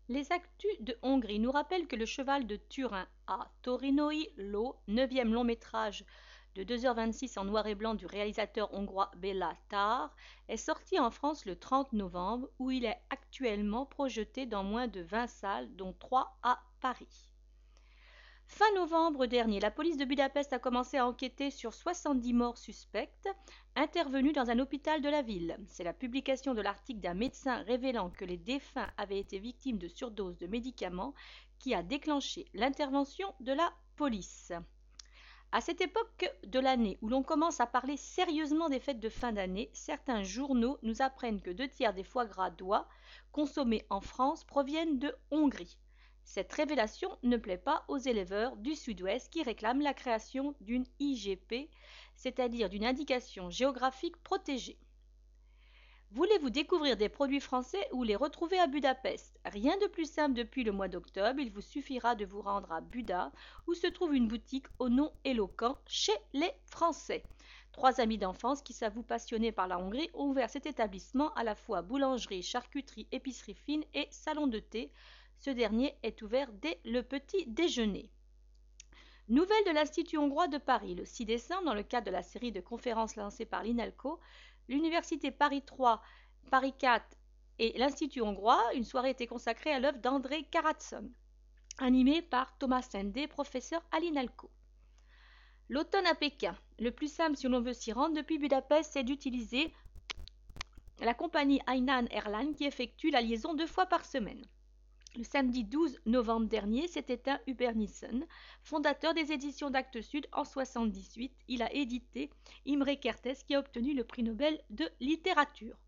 Les actus de Hongrie nous rappellent que le cheval de Turin à Torinoi Ló, 9e long métrage de 2h26 en noir et blanc du réalisateur hongrois Béla Tar, est sorti en France le 30 novembre où il est actuellement projeté dans moins de 20 salles, dont 3 à Paris. Fin novembre dernier, la police de Budapest a commencé à enquêter sur 70 morts suspectes intervenues dans un hôpital de la ville. C'est la publication de l'article d'un médecin révélant que les défunts avaient été victimes de surdoses de médicaments qui a déclenché l'intervention de la police. À cette époque de l'année où l'on commence à parler sérieusement des fêtes de fin d'année, certains journaux nous apprennent que 2 tiers des foie gras d'oie consommés en France proviennent de Hongrie. Cette révélation ne plaît pas aux éleveurs du Sud-Ouest qui réclament la création d'une IGP, c'est-à-dire d'une indication géographique protégée. Voulez-vous découvrir des produits français ou les retrouver à Budapest? Rien de plus simple depuis le mois d'octobre, il vous suffira de vous rendre à Buda, où se trouve une boutique au nom éloquent Chez les Français. 3 amis d'enfance qui s'avouent passionnés par la Hongrie ont ouvert cet établissement à la fois boulangerie, charcuterie, épicerie fine et salon de thé. Ce dernier est ouvert dès le petit déjeuner. Nouvelle de l'Institut hongrois de Paris. Le 6 décembre, dans le cadre de la série de conférences lancée par l'INALCO, l'Université Paris 3, Paris 4 et l'Institut hongrois, une soirée était consacrée à l'œuvre d'André Karatson, animée par Thomas Sendé, professeur à l'INALCO. L'automne à Pékin. Le plus simple si l'on veut s'y rendre depuis Budapest, c'est d'utiliser la compagnie Hainan Airlines qui effectue la liaison 2 fois par semaine. Le samedi 12 novembre dernier s'est éteint Hubert Nissen, fondateur des éditions d'Actes Sud en 1978. Il a édité Imre Kertész qui a obtenu le prix Nobel de littérature.